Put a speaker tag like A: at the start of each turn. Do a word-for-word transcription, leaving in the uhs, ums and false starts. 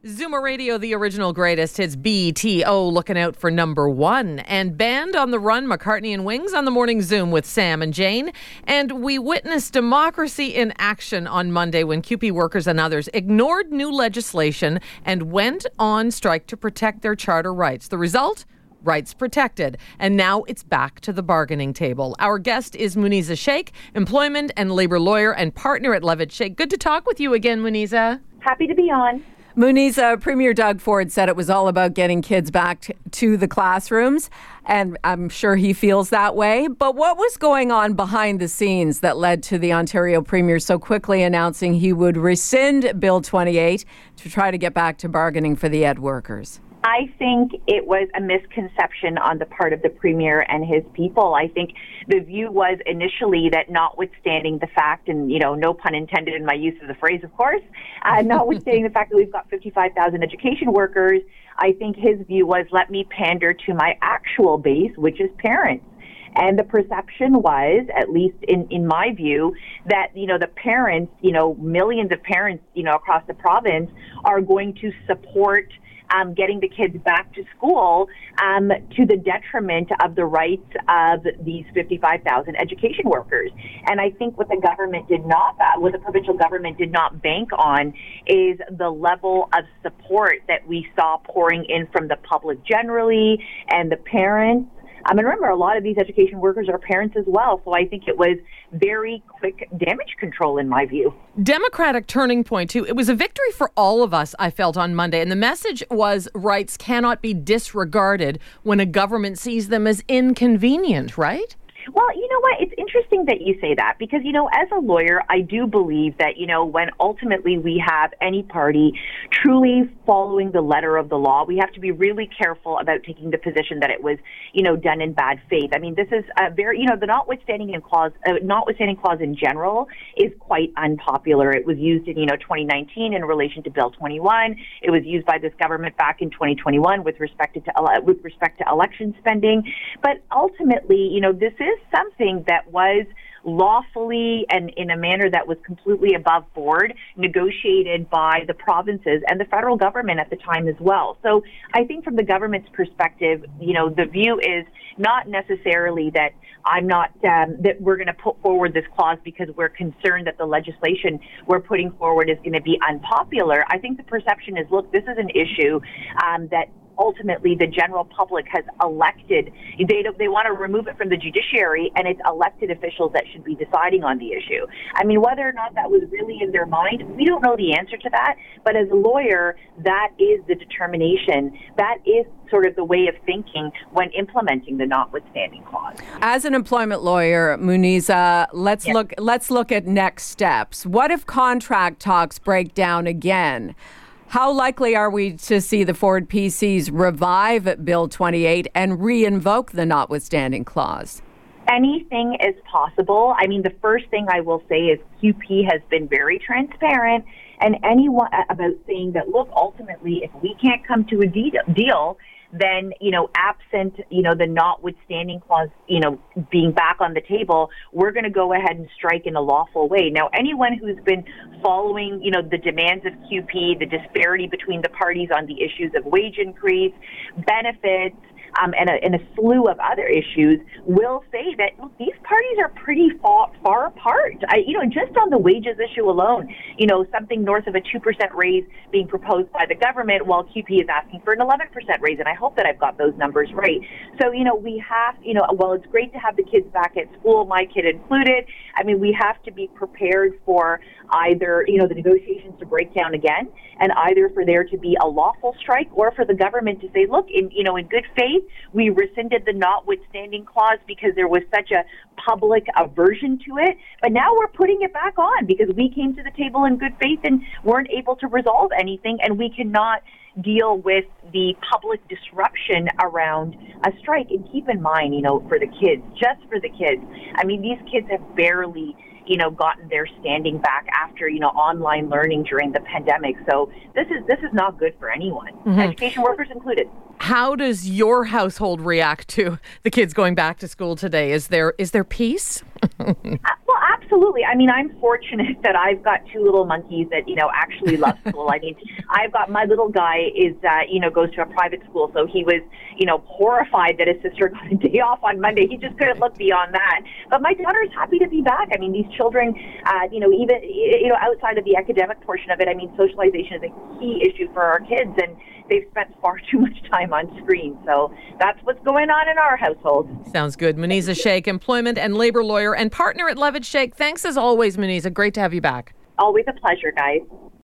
A: Zoomer Radio, the original greatest hits, B T O, looking out for number one. And Band on the Run, McCartney and Wings on the Morning Zoom with Sam and Jane. And we witnessed democracy in action on Monday when C U P E workers and others ignored new legislation and went on strike to protect their charter rights. The result? Rights protected. And now it's back to the bargaining table. Our guest is Muniza Sheikh, employment and labor lawyer and partner at Levitt Sheikh. Good to talk with you again, Muniza.
B: Happy to be on.
C: Muniza, Premier Doug Ford said it was all about getting kids back t- to the classrooms, and I'm sure he feels that way. But what was going on behind the scenes that led to the Ontario Premier so quickly announcing he would rescind Bill twenty-eight to try to get back to bargaining for the ed workers?
B: I think it was a misconception on the part of the Premier and his people. I think the view was initially that notwithstanding the fact, and, you know, no pun intended in my use of the phrase, of course, uh, notwithstanding the fact that we've got fifty-five thousand education workers, I think his view was, let me pander to my actual base, which is parents. And the perception was, at least in, in my view, that, you know, the parents, you know, millions of parents, you know, across the province are going to support Um, getting the kids back to school um, to the detriment of the rights of these fifty-five thousand education workers. And I think what the government did not, what the provincial government did not bank on is the level of support that we saw pouring in from the public generally and the parents. I mean, remember, a lot of these education workers are parents as well. So I think it was very quick damage control, in my view.
A: Democratic turning point, too. It was a victory for all of us, I felt, on Monday. And the message was rights cannot be disregarded when a government sees them as inconvenient, right?
B: Well, you know what? It's interesting that you say that because, you know, as a lawyer, I do believe that, you know, when ultimately we have any party truly following the letter of the law, we have to be really careful about taking the position that it was, you know, done in bad faith. I mean, this is a very, you know, the notwithstanding in clause, uh, notwithstanding clause in general is quite unpopular. It was used in, you know, twenty nineteen in relation to Bill twenty-one. It was used by this government back in twenty twenty-one with respect to, uh, with respect to election spending. But ultimately, you know, this is something that was lawfully and in a manner that was completely above board negotiated by the provinces and the federal government at the time as well. So I think from the government's perspective, you know, the view is not necessarily that I'm not, um, that we're going to put forward this clause because we're concerned that the legislation we're putting forward is going to be unpopular. I think the perception is, look, this is an issue um, that ultimately the general public has elected. They they want to remove it from the judiciary, and it's elected officials that should be deciding on the issue. I mean, whether or not that was really in their mind, we don't know the answer to that. But as a lawyer, that is the determination. That is sort of the way of thinking when implementing the notwithstanding clause.
C: As an employment lawyer, Muniza, let's
B: yes.
C: look let's look at next steps. What if contract talks break down again? How likely are we to see the Ford P Cs revive Bill twenty-eight and re-invoke the notwithstanding clause?
B: Anything is possible. I mean, the first thing I will say is C U P E has been very transparent and anyone about saying that, look, ultimately, if we can't come to a deal, then, you know, absent, you know, the notwithstanding clause, you know, being back on the table, we're going to go ahead and strike in a lawful way. Now, anyone who's been following, you know, the demands of C U P E, the disparity between the parties on the issues of wage increase, benefits, Um, and, a, and a slew of other issues will say that look, these parties are pretty far, far apart. I, you know, just on the wages issue alone, you know, something north of a two percent raise being proposed by the government while C U P E is asking for an eleven percent raise. And I hope that I've got those numbers right. So, you know, we have, you know, well, it's great to have the kids back at school, my kid included. I mean, we have to be prepared for either, you know, the negotiations to break down again and either for there to be a lawful strike or for the government to say, look, in, you know, in good faith, we rescinded the notwithstanding clause because there was such a public aversion to it. But now we're putting it back on because we came to the table in good faith and weren't able to resolve anything, and we cannot deal with the public disruption around a strike. And keep in mind, you know, for the kids, just for the kids, I mean, these kids have barely you know, gotten their standing back after, you know, online learning during the pandemic. So this is this is not good for anyone, mm-hmm. education workers included.
A: How does your household react to the kids going back to school today? Is there is there peace?
B: uh, well, absolutely. Absolutely. I mean, I'm fortunate that I've got two little monkeys that, you know, actually love school. I mean, I've got my little guy is, uh, you know, goes to a private school. So he was, you know, horrified that his sister got a day off on Monday. He just couldn't look beyond that. But my daughter's happy to be back. I mean, these children, uh, you know, even, you know, outside of the academic portion of it, I mean, socialization is a key issue for our kids. And they've spent far too much time on screen. So that's what's going on in our household.
A: Sounds good. Muniza Sheikh, employment and labor lawyer and partner at Levitt Sheikh. Thanks as always, Muniza. Great to have you back.
B: Always a pleasure, guys.